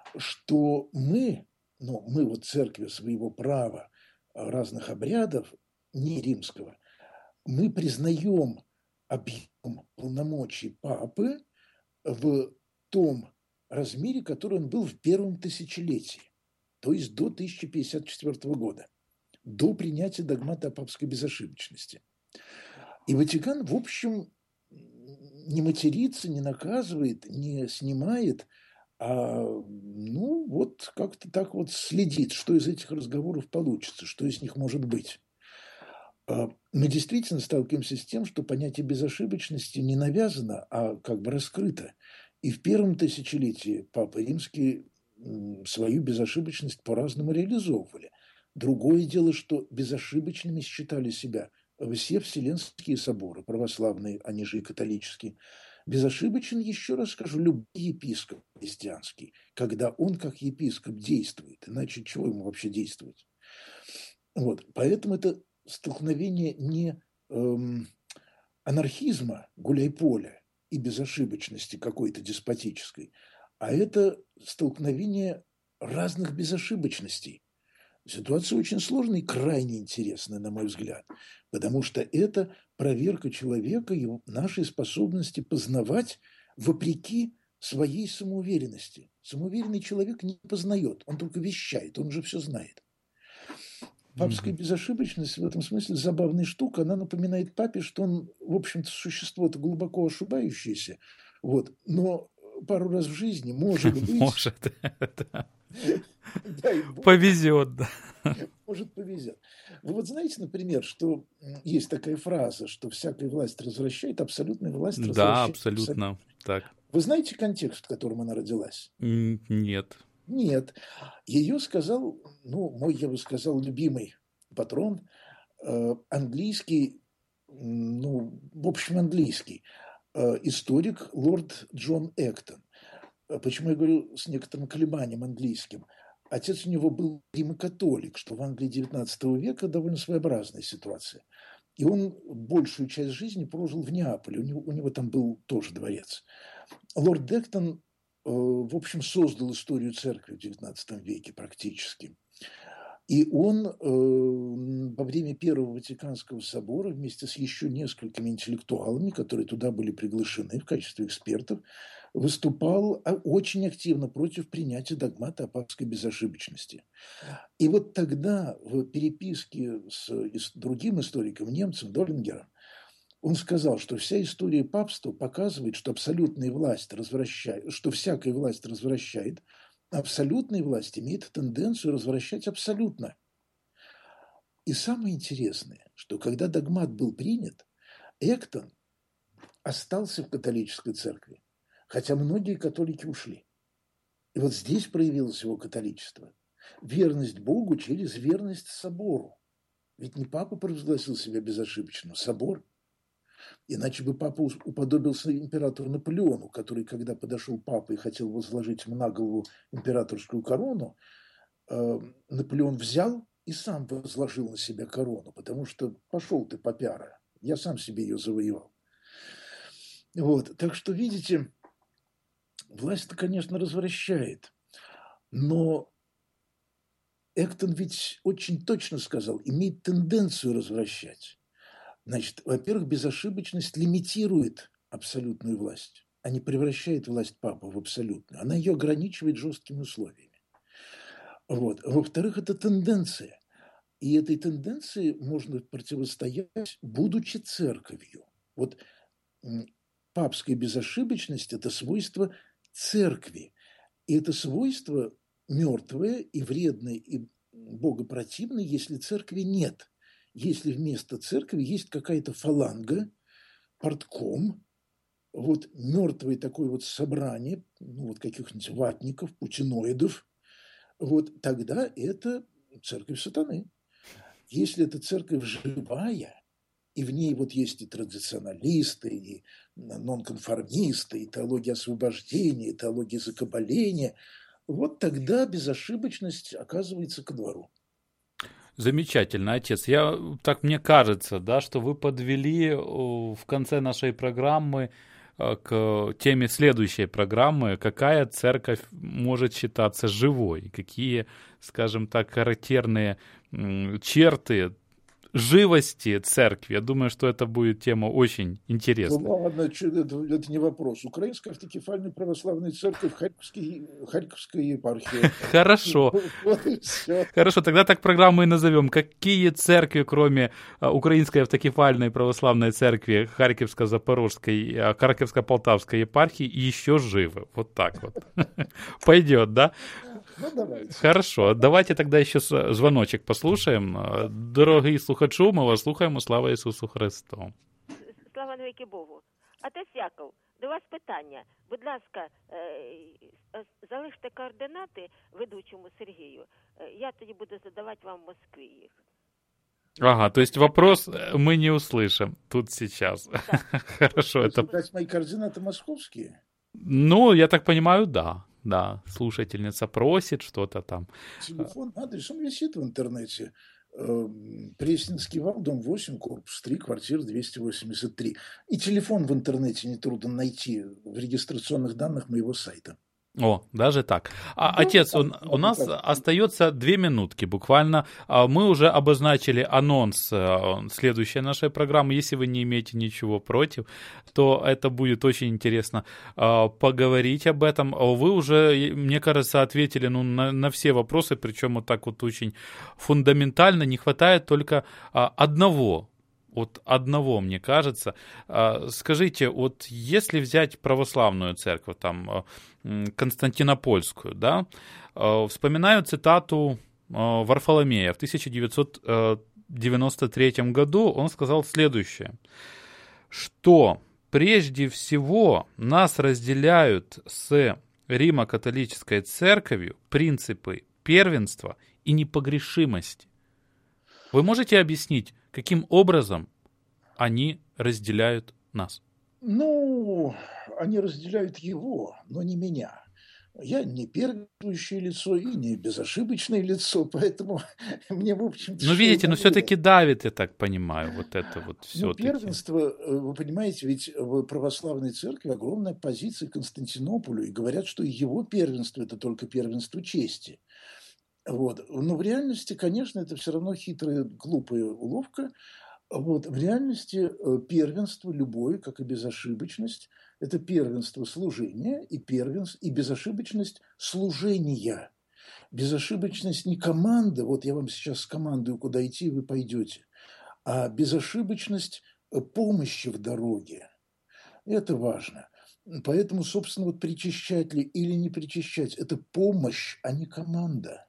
что мы, ну, мы вот церкви своего права, разных обрядов, не римского, мы признаем объем полномочий папы в том размере, который он был в первом тысячелетии, то есть до 1054 года, до принятия догмата о папской безошибочности. И Ватикан, в общем, не матерится, не наказывает, не снимает, а, ну, вот как-то так вот следит, что из этих разговоров получится, что из них может быть. Мы действительно сталкиваемся с тем, что понятие безошибочности не навязано, а как бы раскрыто. И в первом тысячелетии Папа Римский свою безошибочность по-разному реализовывали. Другое дело, что безошибочными считали себя все вселенские соборы, православные, они же и католические. Безошибочен, еще раз скажу, любой епископ христианский, когда он как епископ действует, иначе чего ему вообще действовать? Вот. Поэтому это столкновение не анархизма, гуляй-поля и безошибочности какой-то деспотической, а это столкновение разных безошибочностей. Ситуация очень сложная и крайне интересная, на мой взгляд, потому что это проверка человека, его, нашей способности познавать вопреки своей самоуверенности. Самоуверенный человек не познает, он только вещает, он же все знает. Папская безошибочность в этом смысле забавная штука. Она напоминает папе, что он, в общем-то, существо-то глубоко ошибающееся, вот, но пару раз в жизни, может быть... Может, повезет, да. Может, повезет. Вы вот знаете, например, что есть такая фраза, что всякая власть развращает, абсолютная власть развращает. Да, абсолютно так. Вы знаете контекст, в котором она родилась? Нет. Нет. Ее сказал, мой, я бы сказал, любимый патрон, английский, в общем, английский историк лорд Джон Эктон. Почему я говорю с некоторым колебанием английским? Отец у него был римокатолик, что в Англии XIX века довольно своеобразная ситуация. И он большую часть жизни прожил в Неаполе. У него там был тоже дворец. Лорд Эктон, в общем, создал историю церкви в XIX веке практически. И он во время Первого Ватиканского собора вместе с еще несколькими интеллектуалами, которые туда были приглашены в качестве экспертов, выступал очень активно против принятия догмата о папской безошибочности. И вот тогда в переписке с другим историком, немцем Доллингером, он сказал, что вся история папства показывает, что абсолютная власть развращает, что всякая власть развращает, абсолютная власть имеет тенденцию развращать абсолютно. И самое интересное, что когда догмат был принят, Эктон остался в католической церкви, хотя многие католики ушли. И вот здесь проявилось его католичество. Верность Богу через верность собору. Ведь не папа провозгласил себя безошибочным, собор. Иначе бы папа уподобился императору Наполеону, который, когда подошел папа и хотел возложить ему на голову императорскую корону, Наполеон взял и сам возложил на себя корону, потому что пошел ты, папяра, я сам себе ее завоевал. Вот. Так что, видите, власть-то, конечно, развращает, но Эктон ведь очень точно сказал, имеет тенденцию развращать. Значит, во-первых, безошибочность лимитирует абсолютную власть, а не превращает власть папы в абсолютную. Она ее ограничивает жесткими условиями. Вот. Во-вторых, это тенденция. И этой тенденции можно противостоять, будучи церковью. Вот папская безошибочность – это свойство церкви. И это свойство мертвое и вредное, и богопротивное, если церкви нет. Если вместо церкви есть какая-то фаланга, портком, вот мертвое такое вот собрание, каких-нибудь ватников, путиноидов, вот тогда это церковь сатаны. Если эта церковь живая, и в ней вот есть и традиционалисты, и нонконформисты, и теология освобождения, и теология закабаления, вот тогда безошибочность оказывается ко двору. Замечательно, отец. Так мне кажется, да, что вы подвели в конце нашей программы к теме следующей программы, какая церковь может считаться живой, какие, скажем так, характерные черты живости церкви. Я думаю, что это будет тема очень интересная. Ну ладно, это не вопрос. Украинская автокефальная православная церковь, Харьковская епархия. Хорошо. Хорошо, тогда так программу и назовем. Какие церкви, кроме Украинской автокефальной православной церкви Харьковско-Запорожской, Харьковско-Полтавской епархии, еще живы? Вот так вот. Пойдет, да? Ну, давайте. Хорошо, давайте тогда еще звоночек послушаем. Дорогий слухачу, ми вас слухаємо. Слава Ісусу Христу. Слава навіки Богу. Отець Яков, до вас питання. Будь ласка, залиште координати ведучому Сергію. Я тоді буду задавати вам в Москві їх. Ага, то есть вопрос мы не услышим тут сейчас. Да. Хорошо, это... Дать мои координаты московские? Ну, я так понимаю, да. Да, слушательница просит что-то там. Телефон, адрес, он висит в интернете. Пресненский вал, дом 8, корпус 3, квартира 283. И телефон в интернете нетрудно найти в регистрационных данных моего сайта. О, даже так. Да, Отец, там, у нас остается 2 минутки буквально. Мы уже обозначили анонс следующей нашей программы. Если вы не имеете ничего против, то это будет очень интересно поговорить об этом. Вы уже, мне кажется, ответили на все вопросы, причем вот так вот очень фундаментально. Не хватает только одного. Вот одного, мне кажется. Скажите, вот если взять православную церковь, там, Константинопольскую, да, вспоминаю цитату Варфоломея в 1993 году, он сказал следующее, что прежде всего нас разделяют с Римо-католической церковью принципы первенства и непогрешимости. Вы можете объяснить, каким образом они разделяют нас? Ну, они разделяют его, но не меня. Я не первенствующее лицо и не безошибочное лицо, поэтому мне, в общем-то... Ну, видите, но все-таки давит, я так понимаю, вот это вот все-таки. Ну, первенство, вы понимаете, ведь в православной церкви огромная позиция Константинополю, и говорят, что его первенство – это только первенство чести. Вот. Но в реальности, конечно, это все равно хитрая, глупая уловка. Вот. В реальности первенство любое, как и безошибочность, это первенство служения и безошибочность служения. Безошибочность не команда, вот я вам сейчас скомандую, куда идти, вы пойдете, а безошибочность помощи в дороге. Это важно. Поэтому, собственно, вот причащать ли или не причащать – это помощь, а не команда.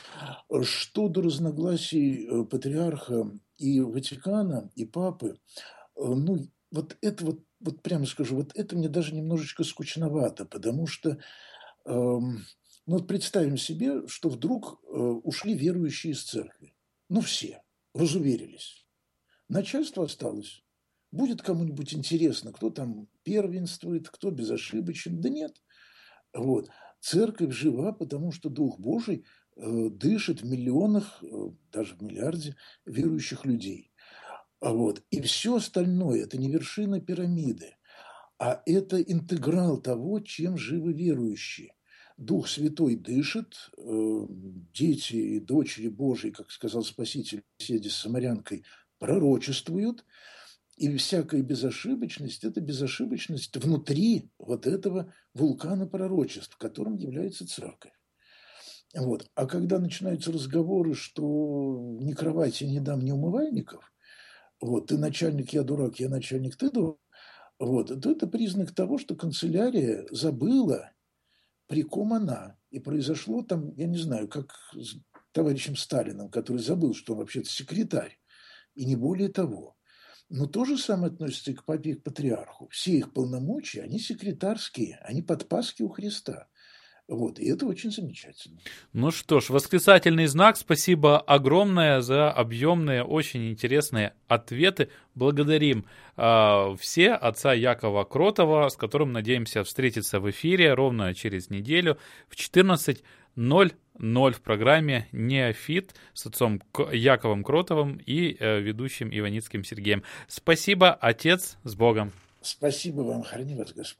Что до разногласий патриарха и Ватикана, и папы, ну, вот это вот прямо скажу, вот это мне даже немножечко скучновато, потому что, ну, вот представим себе, что вдруг ушли верующие из церкви. Ну, все, разуверились. Начальство осталось. Будет кому-нибудь интересно, кто там первенствует, кто безошибочен? Да нет. Вот. Церковь жива, потому что Дух Божий дышит в миллионах, даже в миллиарде верующих людей. Вот. И все остальное – это не вершина пирамиды, а это интеграл того, чем живы верующие. Дух Святой дышит, дети и дочери Божьи, как сказал Спаситель в беседе с самарянкой, пророчествуют, и всякая безошибочность – это безошибочность внутри вот этого вулкана пророчеств, которым является церковь. Вот. А когда начинаются разговоры, что ни кровати не дам, ни умывальников, вот, ты начальник, я дурак, я начальник, ты дурак, вот, то это признак того, что канцелярия забыла, при ком она. И произошло там, я не знаю, как с товарищем Сталиным, который забыл, что он вообще-то секретарь, и не более того. Но то же самое относится и к папе, и к патриарху. Все их полномочия, они секретарские, они подпаски у Христа. Вот, и это очень замечательно. Ну что ж, восклицательный знак. Спасибо огромное за объемные, очень интересные ответы. Благодарим все отца Якова Кротова, с которым надеемся встретиться в эфире ровно через неделю в 14:00 в программе «Неофит» с отцом Яковом Кротовым и ведущим Иваницким Сергеем. Спасибо, отец, с Богом. Спасибо вам, храни вас Господь.